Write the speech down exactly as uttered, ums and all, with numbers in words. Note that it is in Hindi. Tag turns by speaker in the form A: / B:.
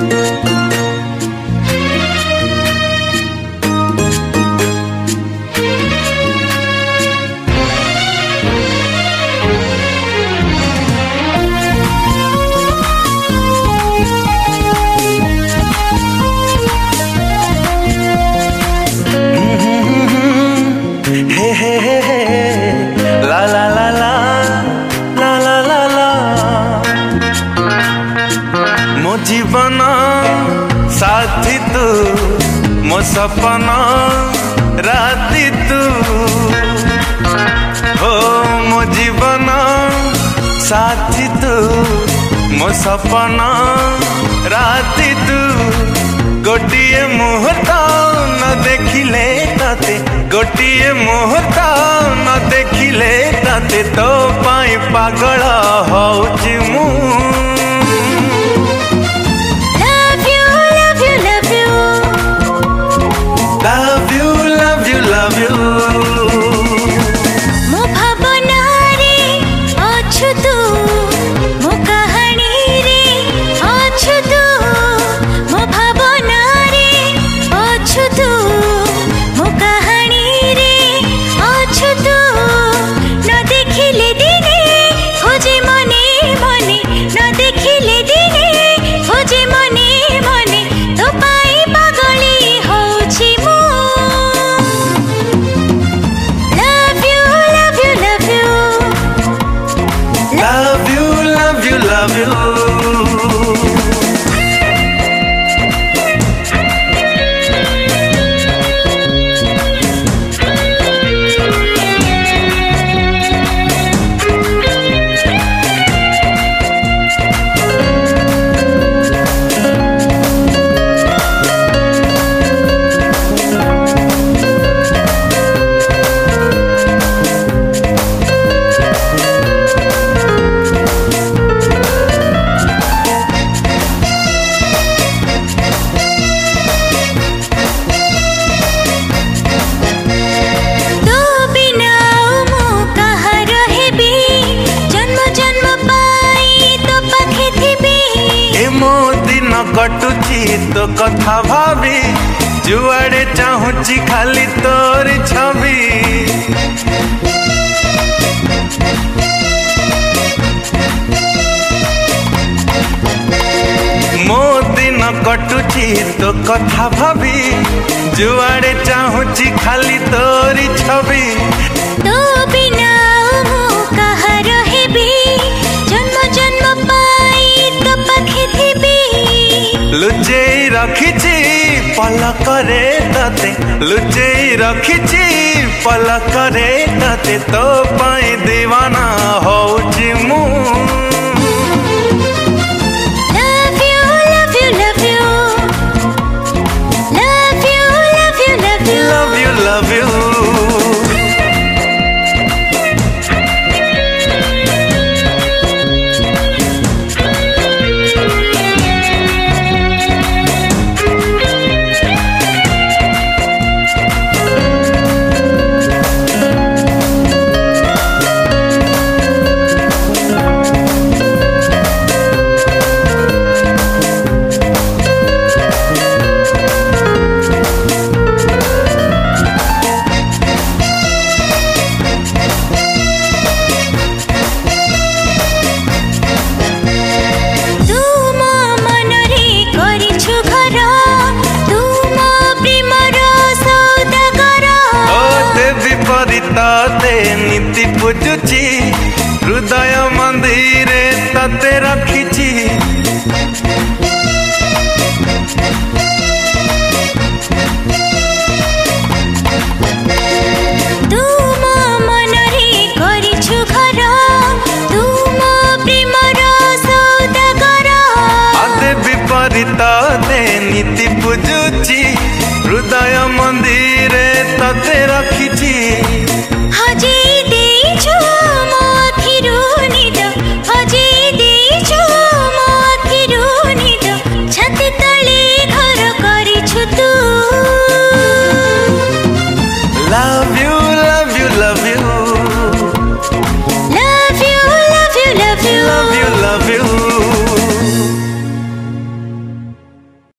A: जीवन साथी तू मो सपना राती तू हो मो जीवन साथी तू मो सपना राती तू गोटिए मुहूर्त न देखिले तते गोटिए मुहूर्त न देखिले तते तो पाई पागल होउची मु कटुची तो कथा भाभी जुआड़े चाहूची खाली तोर छवि मो दिन कटुची तो कथा भाभी जुआड़े चाहूची खाली तोर छवि
B: तो बिना कहा रहेबी जन्म जन्म पाई तो पाखे थी
A: लुचे रखिची पलक रे तते लुचे रखिची पलक रे तते तो पाई दीवाना होउची मु नीति पूजुची हृदय मंदिर तते रखिची
B: तुम मनरे करिछु घर तुम प्रेमर सौदागर
A: आदे विपरीत दे नीति पूजुची हृदय मंदिर तते रखिची